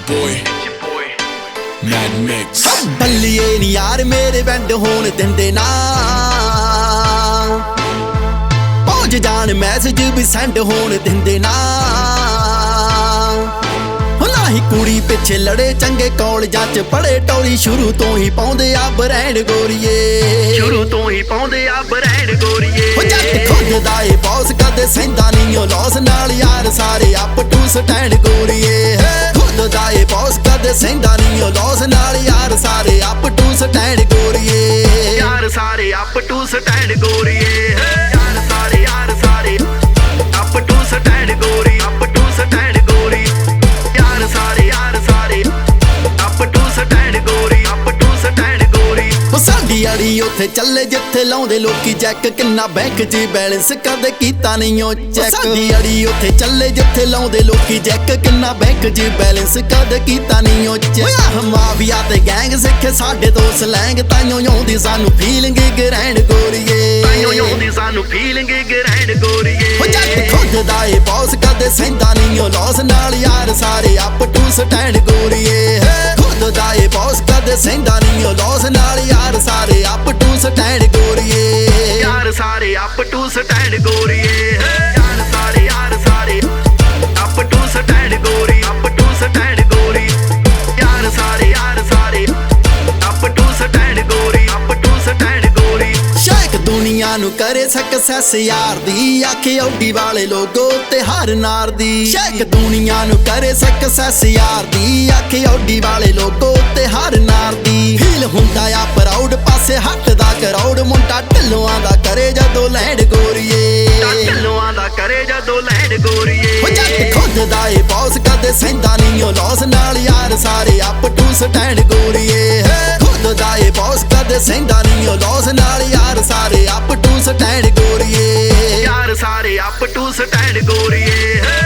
boy, Mad Mix. ਬੱਲੀਏ ਨੀ ਯਾਰ ਮੇਰੇ ਵੈਂਡ ਹੋਣ ਦਿੰਦੇ ਨਾ, ਪਹੁੰਚ ਜਾਣ ਮੈਸੇਜ ਵੀ ਸੈਂਡ ਹੋਣ ਦਿੰਦੇ ਨਾ। ਨਾ ਹੀ ਕੁੜੀ ਪਿੱਛੇ ਲੜੇ ਚੰਗੇ ਕਾਲਜਾਂ ਚ ਪੜੇ ਟੌਲੀ, ਸ਼ੁਰੂ ਤੋਂ ਹੀ ਪਾਉਂਦੇ ਆ ਬਰੈਂਡ ਗੋਰੀਏ, ਸ਼ੁਰੂ ਤੋਂ ਹੀ ਪਾਉਂਦੇ ਆ ਬਰੈਂਡ ਗੋਰੀਏ। ਉਹ ਜੱਟ ਖੁੱਦਦਾ ਏ ਬੌਸ ਕਦੇ ਸਹਿੰਦਾ ਨਹੀਂ ਉਹ ਲੌਸ ਨਾਲ, ਯਾਰ ਸਾਰੇ ਅਪ ਟੂ ਸਟੈਂਡ ਗੋਰੀਏ। ਖੁੱਦਦਾ ਏ ਬੌਸ ਕਦੇ ਸਹਿੰਦਾ ਨਹੀਂ ਉਹ ਲੌਸ ਨਾਲ, ਯਾਰ ਸਾਰੇ ਅਪ ਟੂ ਸਟੈਂਡ ਗੋਰੀਏ। ਯਾਰ ਸਾਰੇ ਅਪ ਟੂ ਸਟੈਂਡ ਗੋਰੀਏ। ਯਾਰ ਸਾਰੇ ਅਪ ਟੂ ਸਟੈਂਡ ਗੋਰੀ, ਅਪ ਟੂ ਸਟੈਂਡ ਗੋਰੀ। ਯਾਰ ਸਾਰੇ ਅਪ ਟੂ ਸਟੈਂਡ ਗੋਰੀ, ਅਪ ਟੂ ਸਟੈਂਡ ਗੋਰੀ। ਉਹ ਸਾਡੀ ਅੜੀ ਉੱਥੇ ਚੱਲੇ ਜਿੱਥੇ ਲਾਉਂਦੇ ਲੋਕੀ ਚੈੱਕ, ਕਿੰਨਾ ਬੈਂਕ 'ਚ ਬੈਲੈਂਸ ਕਦੇ ਕੀਤਾ ਨਹੀਂ ਉਹ ਚੈੱਕ। ਸਾਡੀ ਅੜੀ ਉੱਥੇ ਚੱਲੇ ਜਿੱਥੇ ਲਾਉਂਦੇ ਲੋਕੀ ਚੈੱਕ, ਕਿੰਨਾ ਬੈਂਕ 'ਚ ਬੈਲੈਂਸ ਕਦੇ ਕੀਤਾ ਨਹੀਂ ਉਹ ਚੈੱਕ। ਮਾਫੀਆ ਤੇ ਗੈਂਗ ਸਿੱਖੇ ਸਾਡੇ ਤੋਂ ਸਲੈਂਗ, ਤਾਈਓ ਆਉਂਦੀ ਸਾਨੂੰ ਫੀਲਿੰਗ ਗ੍ਰੈਂਡ ਗੋਰੀਏ, ਤਾਈਓ ਆਉਂਦੀ ਸਾਨੂੰ ਫੀਲਿੰਗ ਗ੍ਰੈਂਡ ਗੋਰੀਏ। ਉਹ ਜੱਟ ਖੁੱਦਦਾ ਏ ਬੌਸ ਕਦੇ ਸਹਿੰਦਾ ਨਹੀਂ ਉਹ ਲੌਸ ਨਾਲ, ਯਾਰ ਸਾਰੇ ਅਪ ਟੂ ਸਟੈਂਡ ਗੋਰੀਏ। ਖੁੱਦਦਾ ਏ ਬੌਸ ਕਦੇ ਸਹਿੰਦਾ ਨਹੀਂ ਉਹ ਲੌਸ ਨਾਲ, ਯਾਰ ਸਾਰੇ ਅਪ ਟੂ ਸਟੈਂਡ ਗੋਰੀਏ। ਯਾਰ ਸਾਰੇ ਅਪ ਟੂ ਸਟੈਂਡ ਗੋਰੀਏ। ਯਾਰ ਸਾਰੇ ਅਪ ਟੂ ਸਟੈਂਡ ਗੋਰੀ, ਅਪ ਟੂ ਸਟੈਂਡ ਗੋਰੀ। ਯਾਰ ਸਾਰੇ ਅਪ ਟੂ ਸਟੈਂਡ ਗੋਰੀ, ਅਪ ਟੂ ਸਟੈਂਡ ਗੋਰੀ। ਸ਼ੇਖ ਦੁਨੀਆ ਨੂੰ ਕਰੇ ਸਕਸੈਸ ਯਾਰ ਦੀ, ਆਖੇ ਔਡੀ ਵਾਲੇ ਲੋਗੋ ਤੇ ਹਰ ਨਾਰ ਦੀ। ਸ਼ੇਖ ਦੁਨੀਆ ਨੂੰ ਕਰੇ ਸਕਸੈਸ ਯਾਰ ਦੀ, ਆਖੇ ਔਡੀ ਵਾਲੇ ਲੋਗੋ ਤੇ ਹਰ ਨਾਰ ਦੀ। ਫੀਲ ਹੁੰਦਾ ਆ ਪ੍ਰਾਊਡ ਪਾਸੇ ਹੱਟਦਾ ਕਰਾਊਡ, ਮੁੰਡਾ ਢਿੱਲੋਆਂ ਦਾ ਕਰੇ ਜਦੋਂ ਲੈਂਡ ਗੋਰੀਏ, ਢਿੱਲੋਆਂ ਦਾ ਕਰੇ ਜਦੋਂ ਲੈਂਡ ਗੋਰੀਏ। ਉਹ ਜੱਟ ਖੁੱਦਦਾ ਏ ਬੌਸ ਕਦੇ ਸਹਿੰਦਾ ਨਹੀਂ ਉਹ ਲੌਸ ਨਾਲ, ਯਾਰ ਸਾਰੇ ਅਪ ਟੂ ਸਟੈਂਡ ਗੋਰੀਏ। ਖੁੱਦਦਾ ਏ ਬੌਸ ਕਦੇ ਸਹਿੰਦਾ ਨਹੀਂ ਉਹ ਲੌਸ ਨਾਲ, ਯਾਰ ਸਾਰੇ ਅਪ ਟੂ ਸਟੈਂਡ ਗੋਰੀਏ। ਯਾਰ ਸਾਰੇ ਅਪ ਟੂ ਸਟੈਂਡ ਗੋਰੀਏ।